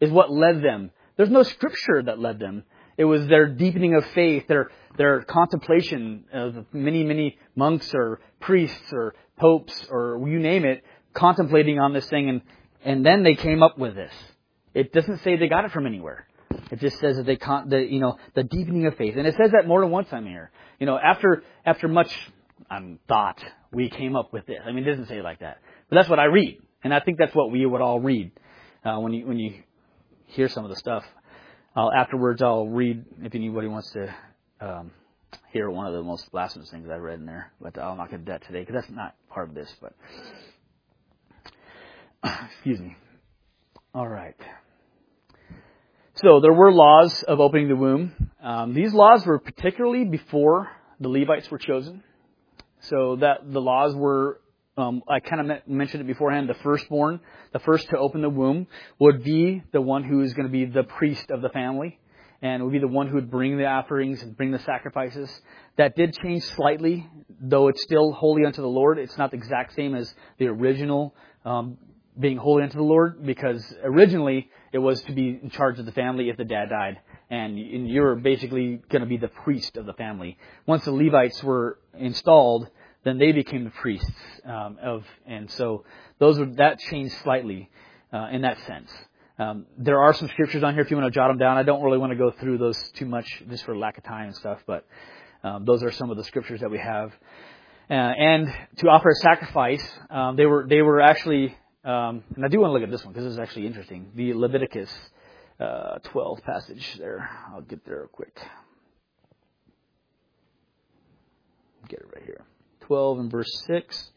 is what led them. There's no scripture that led them. It was their deepening of faith, their their contemplation of many, many monks or priests or popes or you name it, contemplating on this thing, and, and then they came up with this. It doesn't say they got it from anywhere. It just says that they, con- the, you know, the deepening of faith. And it says that more than once on here. You know, after after much um, thought, we came up with this. I mean, it doesn't say it like that. But that's what I read. And I think that's what we would all read uh, when you when you hear some of the stuff. I'll, afterwards, I'll read, if anybody wants to um, hear one of the most blasphemous things I've read in there. But I'll not get to that today, because that's not part of this. But excuse me. All right. So there were laws of opening the womb. Um, these laws were particularly before the Levites were chosen. So that the laws were, um, I kind of mentioned it beforehand, the firstborn, the first to open the womb, would be the one who is going to be the priest of the family, and would be the one who would bring the offerings and bring the sacrifices. That did change slightly, though it's still holy unto the Lord. It's not the exact same as the original um, being holy unto the Lord, because originally it was to be in charge of the family if the dad died, and you're basically going to be the priest of the family. Once the Levites were installed, then they became the priests um, of, and so those were, that changed slightly uh, in that sense. Um, there are some scriptures on here if you want to jot them down. I don't really want to go through those too much just for lack of time and stuff, but um, those are some of the scriptures that we have. Uh, and to offer a sacrifice, um, they were they were actually, um, and I do want to look at this one because this is actually interesting. The Leviticus uh, twelve passage there. I'll get there real quick. Get it right here. twelve and verse six.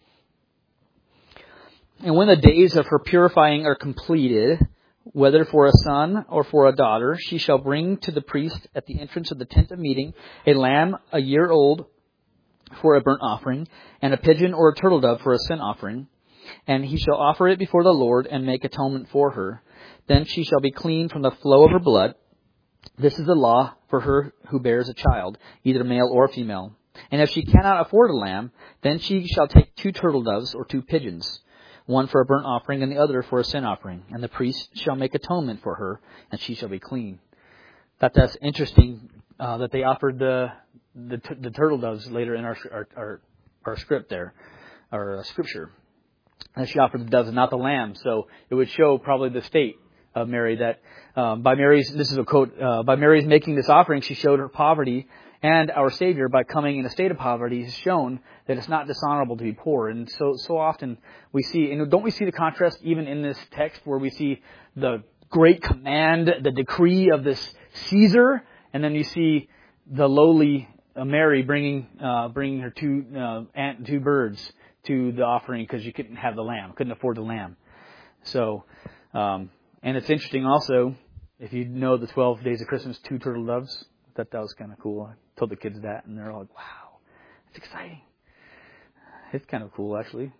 And when the days of her purifying are completed, whether for a son or for a daughter, she shall bring to the priest at the entrance of the tent of meeting a lamb a year old for a burnt offering, and a pigeon or a turtle dove for a sin offering. And he shall offer it before the Lord and make atonement for her. Then she shall be clean from the flow of her blood. This is the law for her who bears a child, either male or female. And if she cannot afford a lamb, then she shall take two turtle doves or two pigeons, one for a burnt offering and the other for a sin offering. And the priest shall make atonement for her, and she shall be clean. Thought that's interesting uh, that they offered the the, t- the turtle doves later in our our our, our script there, our uh, scripture. And she offered the doves and not the lamb. So it would show probably the state of Mary that um, by Mary's, this is a quote, uh, by Mary's making this offering, she showed her poverty. And our Savior, by coming in a state of poverty, has shown that it's not dishonorable to be poor. And so so often we see, and don't we see the contrast even in this text where we see the great command, the decree of this Caesar, and then you see the lowly uh, Mary bringing uh, bringing her two uh, ant, two birds to the offering because she couldn't have the lamb, couldn't afford the lamb. So, um, and it's interesting also, if you know the twelve days of Christmas, two turtle doves. I thought that was kind of cool. I told the kids that, and they're all like, wow, it's exciting. It's kind of cool, actually.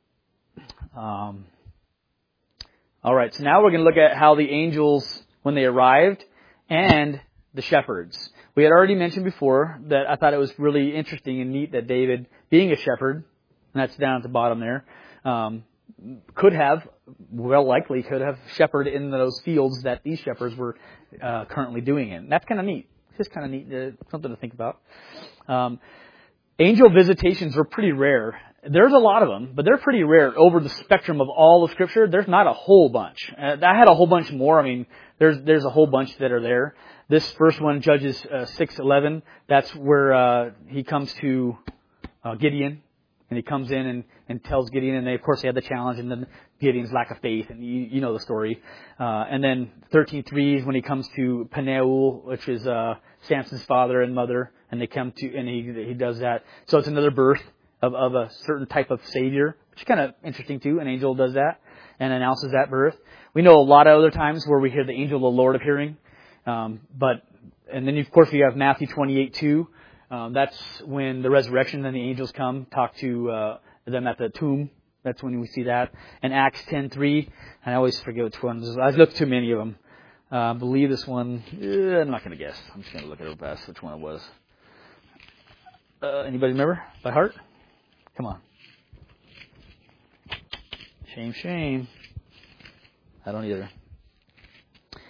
Um, all right, so now we're going to look at how the angels, when they arrived, and the shepherds. We had already mentioned before that I thought it was really interesting and neat that David, being a shepherd, and that's down at the bottom there, um, could have, well likely could have shepherded in those fields that these shepherds were uh, currently doing it. And that's kind of neat. It's kind of neat, uh, something to think about. Um, angel visitations were pretty rare. There's a lot of them, but they're pretty rare over the spectrum of all of Scripture. There's not a whole bunch. Uh, I had a whole bunch more. I mean, there's there's a whole bunch that are there. This first one, Judges uh, six eleven, that's where uh, he comes to uh, Gideon. And he comes in and, and tells Gideon, and they, of course, they had the challenge, and then Gideon's lack of faith, and you, you know the story. Uh, and then thirteen three is when he comes to Penuel, which is uh, Samson's father and mother, and they come to, and he he does that. So it's another birth of, of a certain type of savior, which is kind of interesting too. An angel does that and announces that birth. We know a lot of other times where we hear the angel of the Lord appearing, um, but and then of course we have Matthew twenty-eight two. Um, that's when the resurrection and the angels come, talk to uh, them at the tomb. That's when we see that. And Acts ten three, and I always forget which one. I've looked too many of them. Uh, I believe this one, eh, I'm not going to guess. I'm just going to look at it real fast, which one it was. Uh, anybody remember by heart? Come on. Shame, shame. I don't either.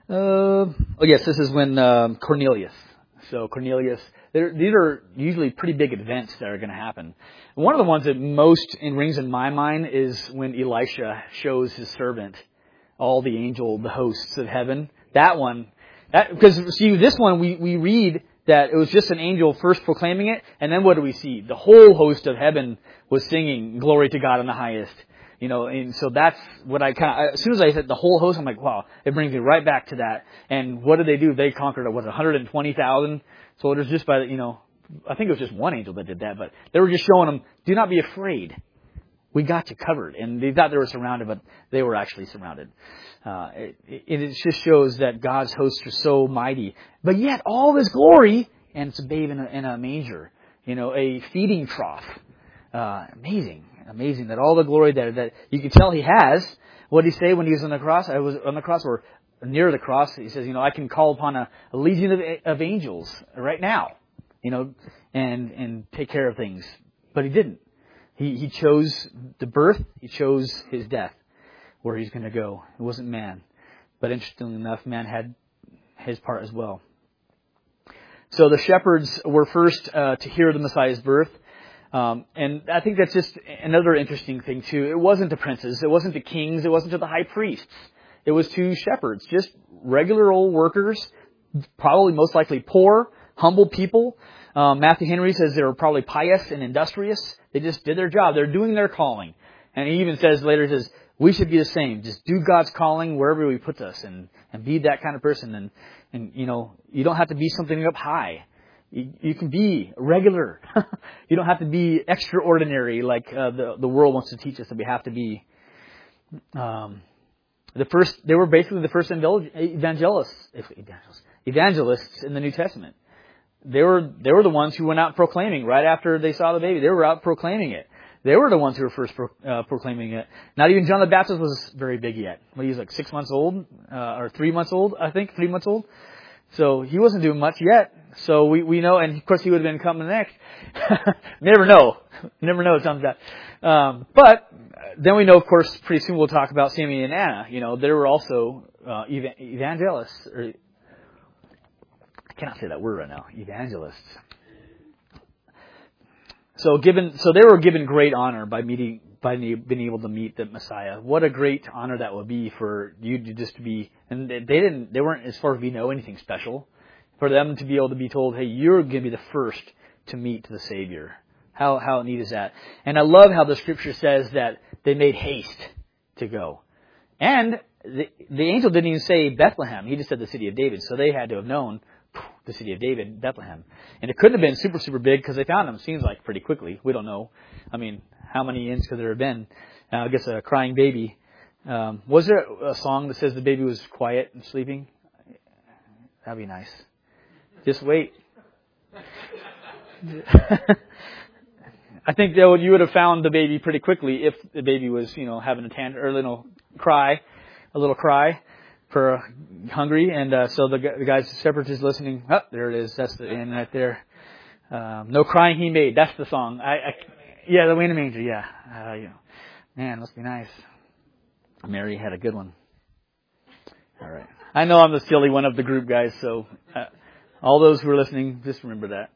Uh, oh yes, this is when um, Cornelius. So Cornelius, these are usually pretty big events that are going to happen. One of the ones that most rings in my mind is when Elisha shows his servant all the angel, the hosts of heaven. That one, that because see this one we we read that it was just an angel first proclaiming it, and then what do we see? The whole host of heaven was singing glory to God in the highest. You know, and so that's what I kind of, as soon as I said the whole host, I'm like, wow, it brings me right back to that. And what did they do? They conquered, what, one hundred twenty thousand soldiers just by, you know, I think it was just one angel that did that, but they were just showing them, do not be afraid. We got you covered. And they thought they were surrounded, but they were actually surrounded. Uh, it, it, it just shows that God's hosts are so mighty. But yet, all this glory, and it's a babe in a, in a manger, you know, a feeding trough. Uh, amazing. Amazing that all the glory that that you can tell he has. What did he say when he was on the cross? I was on the cross or near the cross. He says, you know, I can call upon a, a legion of, of angels right now, you know, and and take care of things. But he didn't. He he chose the birth. He chose his death, where he's going to go. It wasn't man, but interestingly enough, man had his part as well. So the shepherds were first uh, to hear the Messiah's birth. Um, and I think that's just another interesting thing too. It wasn't the princes, it wasn't the kings, it wasn't to the high priests. It was to shepherds, just regular old workers, probably most likely poor, humble people. Um, Matthew Henry says they were probably pious and industrious. They just did their job. They're doing their calling. And he even says later, he says, we should be the same. Just do God's calling wherever He puts us and, and be that kind of person. And, and, you know, you don't have to be something up high. You, you can be regular. You don't have to be extraordinary like uh, the the world wants to teach us that we have to be. Um, the first, they were basically the first evangelists, evangelists, evangelists in the New Testament. They were they were the ones who went out proclaiming right after they saw the baby. They were out proclaiming it. They were the ones who were first pro, uh, proclaiming it. Not even John the Baptist was very big yet. Well, he was like six months old uh, or three months old, I think, three months old. So he wasn't doing much yet. So we, we know, and of course he would have been coming next. Never know. Never know something like that. Um, but then we know, of course, pretty soon we'll talk about Simeon and Anna. You know, they were also uh, evangelists. Or, I cannot say that word right now. Evangelists. So given, so they were given great honor by meeting, by being able to meet the Messiah. What a great honor that would be for you to just to be, and they didn't, they weren't, as far as we know, anything special. For them to be able to be told, hey, you're going to be the first to meet the Savior. How how neat is that? And I love how the Scripture says that they made haste to go. And the, the angel didn't even say Bethlehem. He just said the city of David. So they had to have known the city of David, Bethlehem. And it couldn't have been super, super big because they found him, seems like, pretty quickly. We don't know. I mean, how many inns could there have been? Uh, I guess a crying baby. Um, was there a song that says the baby was quiet and sleeping? That'd be nice. Just wait. I think though you would have found the baby pretty quickly if the baby was, you know, having a tantrum or a little cry, a little cry for uh, hungry, and uh, so the, the guys, the shepherds is listening. Oh, there it is. That's the end right there. Um, no crying he made. That's the song. I, I yeah, the Wayne Manger. Yeah, uh, you know, man, must be nice. Mary had a good one. All right. I know I'm the silly one of the group, guys. So. Uh, All those who are listening, just remember that.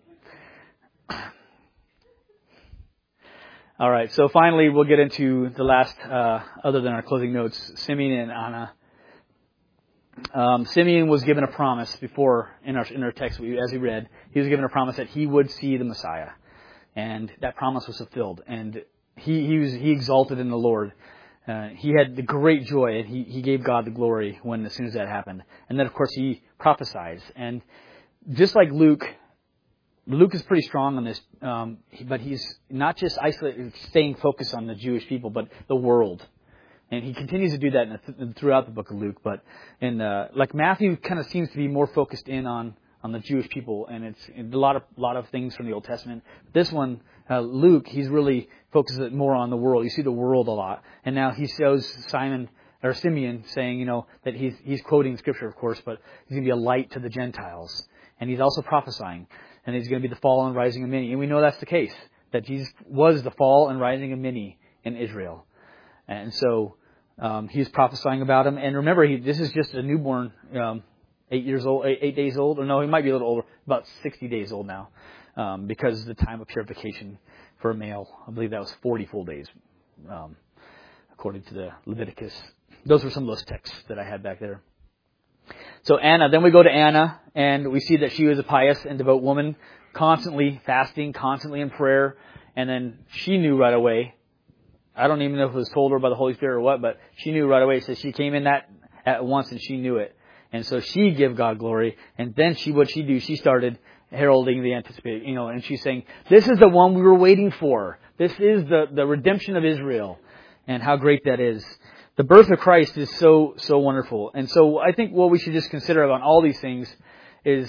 All right, so finally we'll get into the last, uh, other than our closing notes, Simeon and Anna. Um, Simeon was given a promise before, in our, in our text, as we read, he was given a promise that he would see the Messiah. And that promise was fulfilled. And he, he was, he exalted in the Lord. Uh, he had the great joy, and he, he gave God the glory when, as soon as that happened. And then, of course, he prophesies. And just like Luke, Luke is pretty strong on this, um, but he's not just isolated, staying focused on the Jewish people, but the world. And he continues to do that in the, throughout the book of Luke. But in uh, like Matthew, kind of seems to be more focused in on, on the Jewish people, and it's a lot of lot of things from the Old Testament. This one, uh, Luke, he's really focused more on the world. You see the world a lot, and now he shows Simon. Or Simeon saying, you know, that he's he's quoting Scripture, of course, but he's going to be a light to the Gentiles. And he's also prophesying. And he's going to be the fall and rising of many. And we know that's the case. That Jesus was the fall and rising of many in Israel. And so um, he was prophesying about him. And remember, he, this is just a newborn, um, eight years old, eight, eight days old. Or no, he might be a little older, about sixty days old now, um, because of the time of purification for a male. I believe that was forty full days, um, according to the Leviticus. Those were some of those texts that I had back there. So Anna, then we go to Anna, and we see that she was a pious and devout woman, constantly fasting, constantly in prayer, and then she knew right away. I don't even know if it was told her by the Holy Spirit or what, but she knew right away. So she came in that at once, and she knew it. And so she gave God glory, and then she, what she do, she started heralding the anticipated, you know, and she's saying, this is the one we were waiting for. This is the, the redemption of Israel, and how great that is. The birth of Christ is so, so wonderful. And so I think what we should just consider about all these things is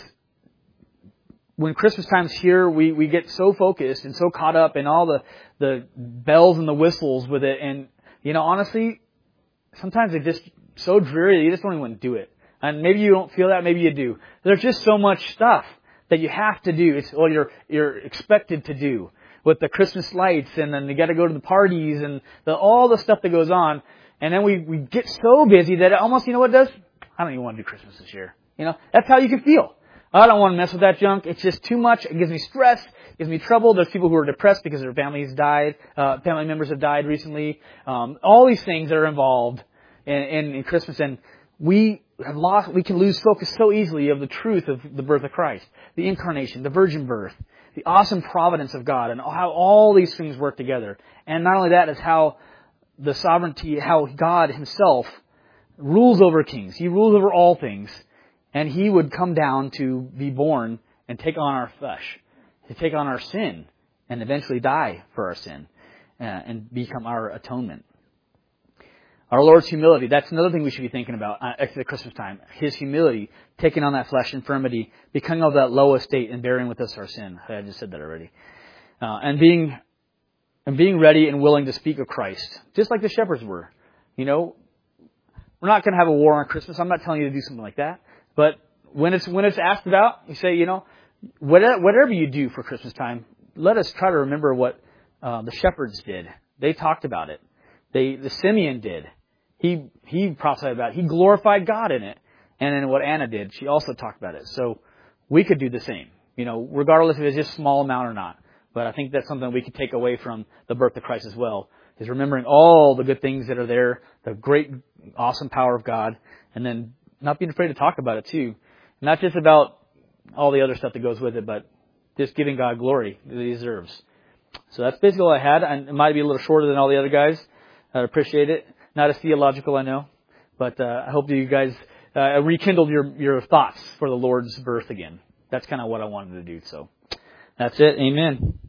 when Christmas time's here, we, we get so focused and so caught up in all the, the bells and the whistles with it. And, you know, honestly, sometimes it's just so dreary that you just don't even want to do it. And maybe you don't feel that, maybe you do. There's just so much stuff that you have to do. It's, well, you're, you're expected to do with the Christmas lights, and then you got to go to the parties and the, all the stuff that goes on. And then we, we get so busy that it almost, you know what it does? I don't even want to do Christmas this year. You know, that's how you can feel. I don't want to mess with that junk. It's just too much. It gives me stress. It gives me trouble. There's people who are depressed because their families died. Uh, family members have died recently. Um, all these things that are involved in, in, in Christmas. And we have lost, we can lose focus so easily of the truth of the birth of Christ, the incarnation, the virgin birth, the awesome providence of God, and how all these things work together. And not only that, is how the sovereignty, how God himself rules over kings. He rules over all things. And he would come down to be born and take on our flesh, to take on our sin, and eventually die for our sin, uh, and become our atonement. Our Lord's humility, that's another thing we should be thinking about at the Christmas time. His humility, taking on that flesh infirmity, becoming of that low estate and bearing with us our sin. I just said that already. Uh, and being and being ready and willing to speak of Christ, just like the shepherds were. You know, we're not going to have a war on Christmas. I'm not telling you to do something like that. But when it's when it's asked about, you say, you know, whatever, whatever you do for Christmas time, let us try to remember what uh, the shepherds did. They talked about it. They the Simeon did. He he prophesied about it. He glorified God in it. And then what Anna did, she also talked about it. So we could do the same, you know, regardless if it's just a small amount or not. But I think that's something we could take away from the birth of Christ as well, is remembering all the good things that are there, the great, awesome power of God, and then not being afraid to talk about it too. Not just about all the other stuff that goes with it, but just giving God glory that He deserves. So that's basically all I had. And it might be a little shorter than all the other guys. I appreciate it. Not as theological, I know. But uh, I hope that you guys uh, rekindled your, your thoughts for the Lord's birth again. That's kind of what I wanted to do. So that's it. Amen.